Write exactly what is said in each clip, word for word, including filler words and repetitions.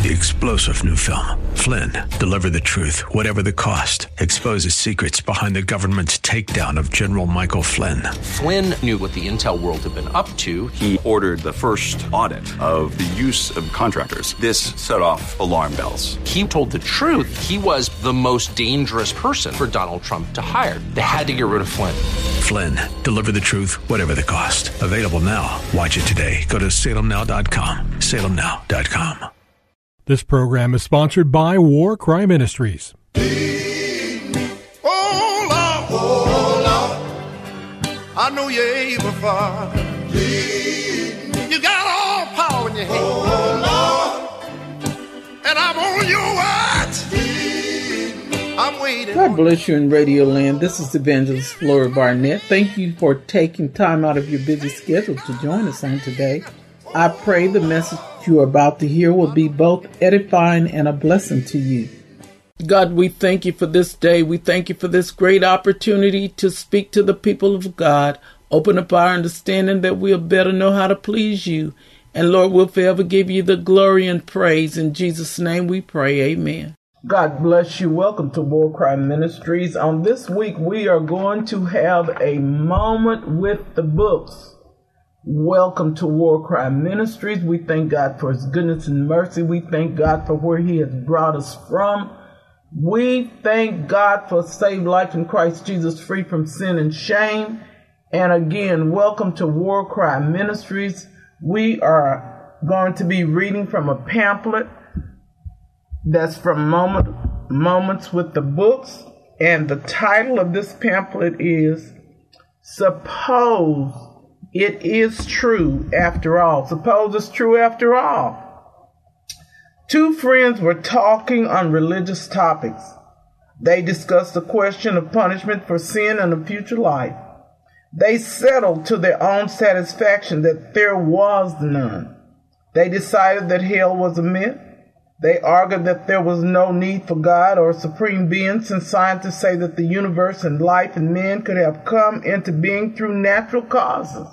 The explosive new film, Flynn, deliver the truth, whatever the cost, exposes secrets behind the government's takedown of General Michael Flynn. Flynn knew what the intel world had been up to. He ordered the first audit of the use of contractors. This set off alarm bells. He told the truth. He was the most dangerous person for Donald Trump to hire. They had to get rid of Flynn. Flynn, deliver the truth, whatever the cost. Available now. Watch it today. Go to salem now dot com. salem now dot com. This program is sponsored by War Cry Ministries. Lead me, oh Lord, oh Lord, I know you're able, Father. Lead me. You got all power in your hand, oh Lord, and I'm on your watch. Lead me. I'm waiting. God bless you in Radio Land. This is Evangelist Flora Barnett. Thank you for taking time out of your busy schedule to join us on today. I pray the message you are about to hear will be both edifying and a blessing to you. God, we thank you for this day. We thank you for this great opportunity to speak to the people of God. Open up our understanding that we'll better know how to please you. And Lord, we'll forever give you the glory and praise. In Jesus' name we pray. Amen. God bless you. Welcome to War Cry Ministries. On this week, we are going to have a moment with the books. Welcome to War Cry Ministries. We thank God for his goodness and mercy. We thank God for where he has brought us from. We thank God for saved life in Christ Jesus, free from sin and shame. And again, welcome to War Cry Ministries. We are going to be reading from a pamphlet that's from Moment, Moments with the Books. And the title of this pamphlet is Suppose It Is True After All. Suppose it's true after all. Two friends were talking on religious topics. They discussed the question of punishment for sin in a future life. They settled to their own satisfaction that there was none. They decided that hell was a myth. They argued that there was no need for God or a supreme being, since scientists say that the universe and life and men could have come into being through natural causes.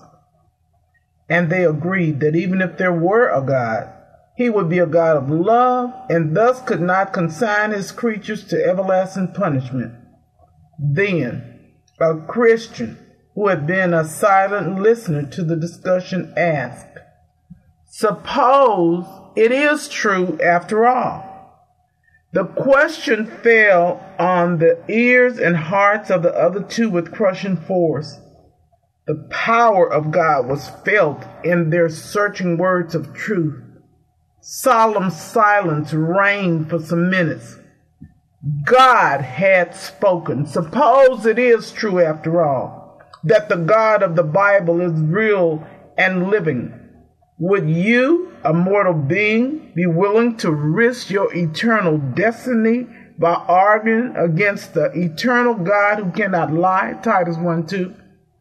And they agreed that even if there were a God, he would be a God of love and thus could not consign his creatures to everlasting punishment. Then, a Christian who had been a silent listener to the discussion asked, "Suppose it is true after all?" The question fell on the ears and hearts of the other two with crushing force. The power of God was felt in their searching words of truth. Solemn silence reigned for some minutes. God had spoken. Suppose it is true after all, that the God of the Bible is real and living. Would you, a mortal being, be willing to risk your eternal destiny by arguing against the eternal God who cannot lie? Titus one two.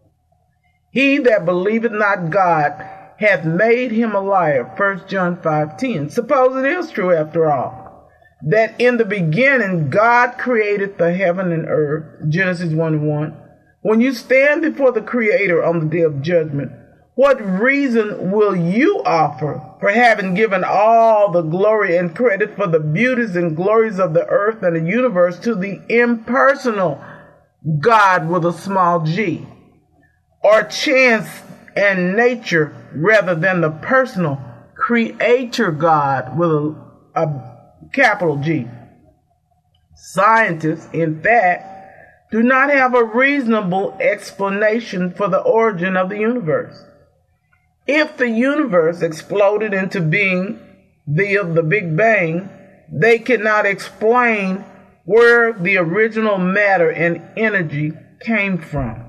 He that believeth not God hath made him a liar. First John five ten. Suppose it is true after all, that in the beginning God created the heaven and earth. Genesis one one. When you stand before the Creator on the day of judgment, what reason will you offer for having given all the glory and credit for the beauties and glories of the earth and the universe to the impersonal God with a small g, or chance and nature rather than the personal Creator God with a, a capital G? Scientists, in fact, do not have a reasonable explanation for the origin of the universe. If the universe exploded into being via the Big Bang, they cannot explain where the original matter and energy came from.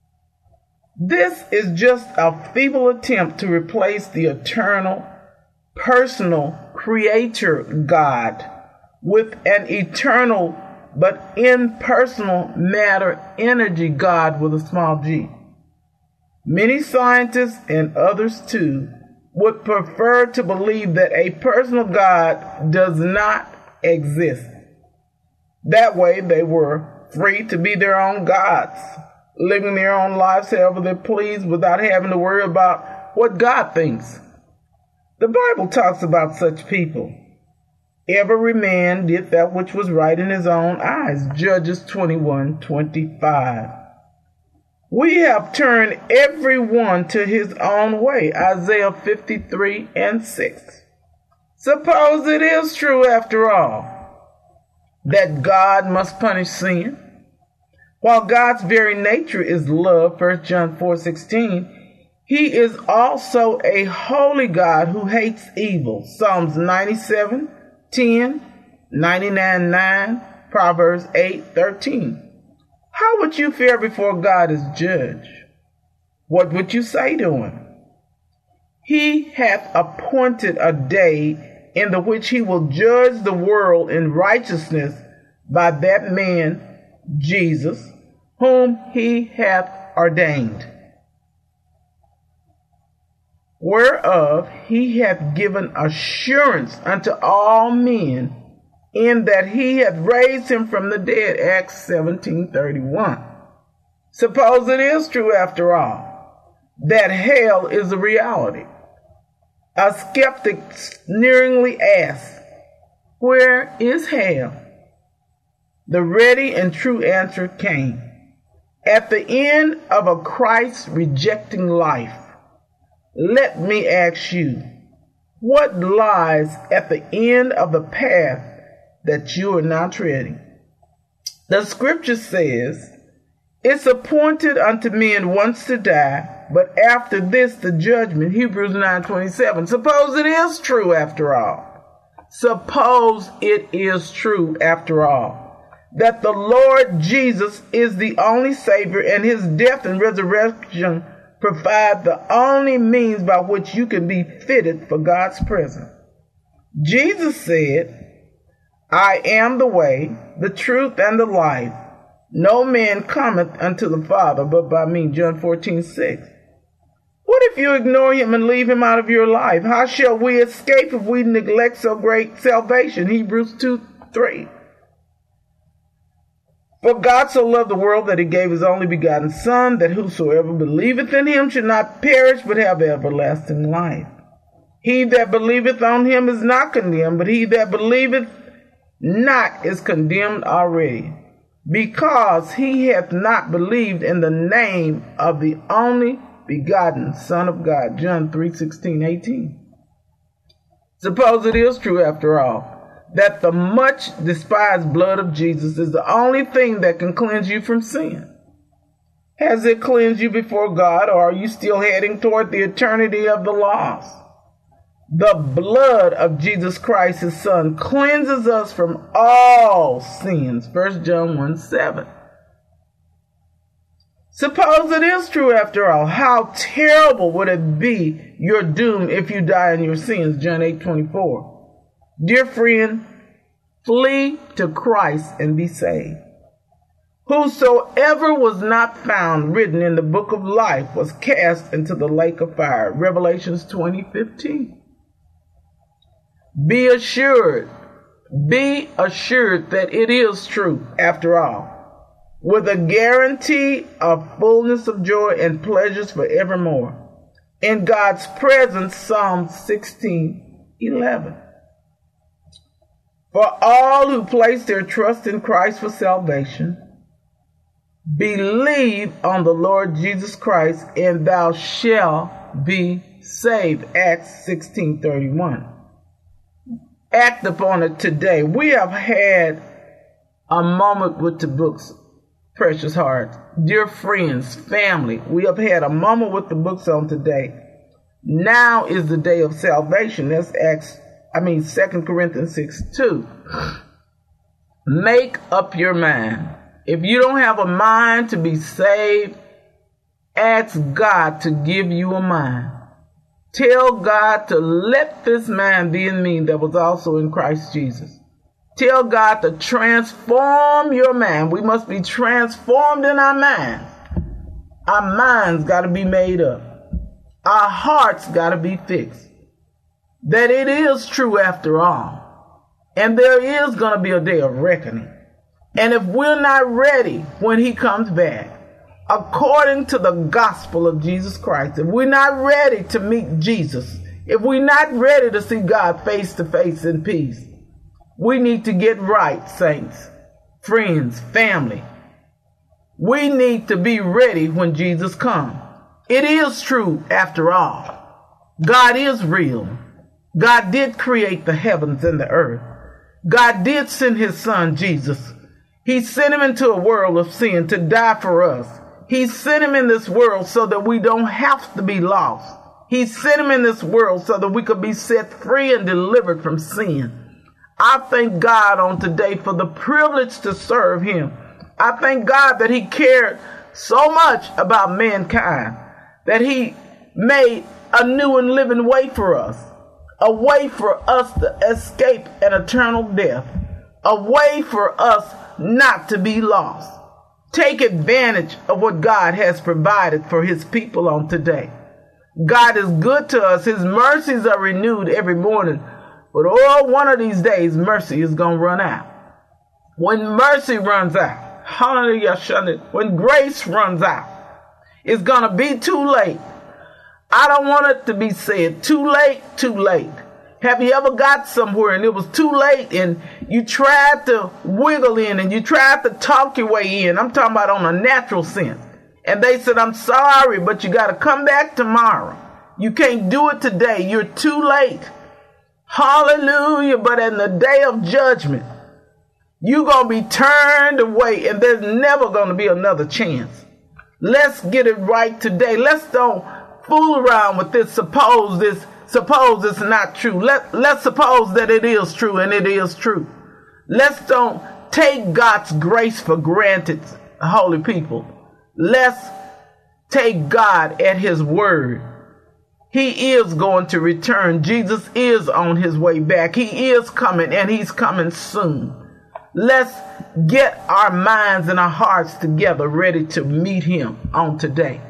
This is just a feeble attempt to replace the eternal, personal Creator God with an eternal but impersonal matter energy God with a small g. Many scientists, and others too, would prefer to believe that a personal God does not exist. That way they were free to be their own gods, living their own lives however they please without having to worry about what God thinks. The Bible talks about such people. Every man did that which was right in his own eyes. Judges twenty-one twenty-five. We have turned every one to his own way. Isaiah fifty-three and six. Suppose it is true after all that God must punish sin, while God's very nature is love, First John four sixteen. He is also a holy God who hates evil, Psalms ninety-seven ten, ninety-nine nine, Proverbs eight thirteen. How would you fare before God as judge? What would you say to him? He hath appointed a day in the which he will judge the world in righteousness by that man, Jesus, whom he hath ordained, whereof he hath given assurance unto all men, in that he hath raised him from the dead, Acts seventeen thirty-one. Suppose it is true after all that hell is a reality. A skeptic sneeringly asks, where is hell? The ready and true answer came. At the end of a Christ-rejecting life, let me ask you, what lies at the end of the path that you are now treading? The scripture says, it's appointed unto men once to die, but after this the judgment, Hebrews nine twenty-seven. Suppose it is true after all. Suppose it is true after all that the Lord Jesus is the only Savior, and his death and resurrection provide the only means by which you can be fitted for God's presence. Jesus said, I am the way, the truth, and the life. No man cometh unto the Father but by me, John fourteen six. What if you ignore him and leave him out of your life? How shall we escape if we neglect so great salvation? Hebrews two three. For God so loved the world that he gave his only begotten Son, that whosoever believeth in him should not perish but have everlasting life. He that believeth on him is not condemned, but he that believeth not is condemned already, because he hath not believed in the name of the only begotten Son of God. John three sixteen eighteen. Suppose it is true after all that the much despised blood of Jesus is the only thing that can cleanse you from sin. Has it cleansed you before God, or are you still heading toward the eternity of the lost? The blood of Jesus Christ, his Son, cleanses us from all sins. First John one seven. Suppose it is true after all. How terrible would it be your doom if you die in your sins? John eight twenty-four. Dear friend, flee to Christ and be saved. Whosoever was not found written in the book of life was cast into the lake of fire. Revelations twenty fifteen. Be assured, be assured that it is true after all, with a guarantee of fullness of joy and pleasures forevermore. In God's presence, Psalm sixteen eleven. For all who place their trust in Christ for salvation, believe on the Lord Jesus Christ, and thou shalt be saved. Acts sixteen thirty-one. Act upon it today. We have had a moment with the books, precious hearts. Dear friends, family, we have had a moment with the books on today. Now is the day of salvation. That's Acts, I mean Second Corinthians six two. Make up your mind. If you don't have a mind to be saved, ask God to give you a mind. Tell God to let this mind be in me that was also in Christ Jesus. Tell God to transform your mind. We must be transformed in our mind. Our minds got to be made up. Our hearts got to be fixed. That it is true after all. And there is going to be a day of reckoning. And if we're not ready when he comes back, according to the gospel of Jesus Christ, if we're not ready to meet Jesus, if we're not ready to see God face to face in peace, We need to get right, saints, friends, family. We need to be ready when Jesus comes. It is true, after all. God is real. God did create the heavens and the earth. God did send his son, Jesus. He sent him into a world of sin to die for us. He sent him in this world so that we don't have to be lost. He sent him in this world so that we could be set free and delivered from sin. I thank God on today for the privilege to serve him. I thank God that he cared so much about mankind, that he made a new and living way for us, a way for us to escape an eternal death, a way for us not to be lost. Take advantage of what God has provided for his people on today. God is good to us. His mercies are renewed every morning. But oh, one of these days, mercy is going to run out. When mercy runs out, hallelujah, when grace runs out, it's going to be too late. I don't want it to be said, too late, too late. Have you ever got somewhere and it was too late and you tried to wiggle in and you tried to talk your way in? I'm talking about on a natural sense. And they said, I'm sorry, but you got to come back tomorrow. You can't do it today. You're too late. Hallelujah. But in the day of judgment, you're going to be turned away and there's never going to be another chance. Let's get it right today. Let's don't fool around with this. Suppose this, suppose it's not true. Let, let's suppose that it is true, and it is true. Let's don't take God's grace for granted, holy people. Let's take God at his word. He is going to return. Jesus is on his way back. He is coming, and he's coming soon. Let's get our minds and our hearts together, ready to meet him on today.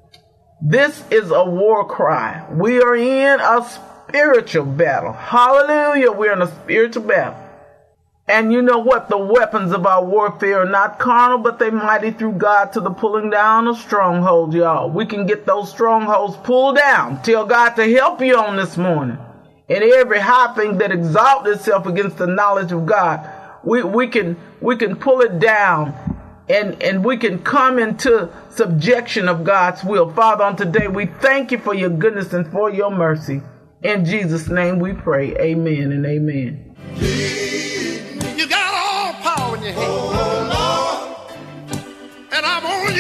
This is a war cry. We are in a spiritual battle. Hallelujah. We're in a spiritual battle. And you know what? The weapons of our warfare are not carnal, but they mighty through God to the pulling down of strongholds, y'all. We can get those strongholds pulled down. Tell God to help you on this morning. And every high thing that exalts itself against the knowledge of God, we, we can we can pull it down, and, and we can come into subjection of God's will. Father, on today, we thank you for your goodness and for your mercy. In Jesus' name we pray. Amen and amen. You got all power in your hand. Oh, Lord. And I'm on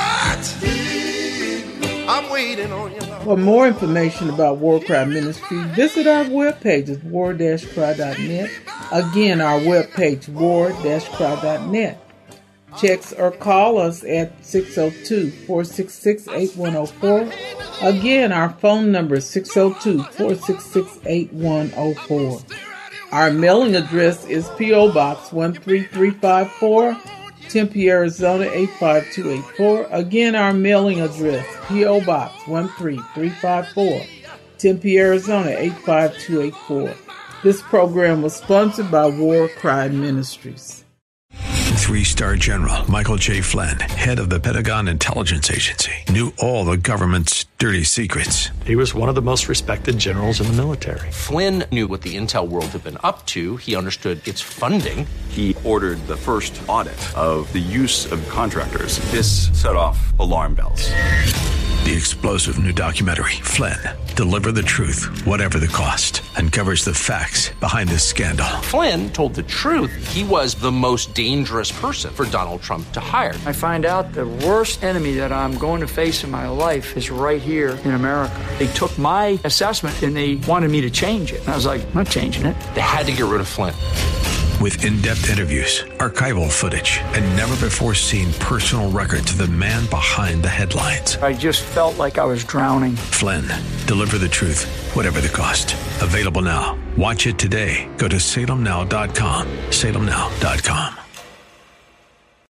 your watch. I'm waiting on you, Lord. For more information about War Cry Ministry, visit our webpage at war dash cry dot net. Again, our webpage, war dash cry dot net. Text or call us at six oh two, four six six, eight one oh four. Again, our phone number is six oh two, four six six, eight one oh four. Our mailing address is P O. Box one three three five four, Tempe, Arizona eight five two eight four. Again, our mailing address, P O. Box one three three five four, Tempe, Arizona eight five two eight four. This program was sponsored by War Cry Ministries. Three-star General Michael J. Flynn, head of the Pentagon Intelligence Agency, knew all the government's dirty secrets. He was one of the most respected generals in the military. Flynn knew what the intel world had been up to. He understood its funding. He ordered the first audit of the use of contractors. This set off alarm bells. The explosive new documentary, Flynn, Deliver the Truth, Whatever the Cost, uncovers the facts behind this scandal. Flynn told the truth. He was the most dangerous person for Donald Trump to hire. I find out the worst enemy that I'm going to face in my life is right here in America. They took my assessment and they wanted me to change it. And I was like, I'm not changing it. They had to get rid of Flynn. With in-depth interviews, archival footage, and never-before-seen personal records of the man behind the headlines. I just felt like I was drowning. Flynn, Deliver the Truth, Whatever the Cost. Available now. Watch it today. Go to salem now dot com. salem now dot com.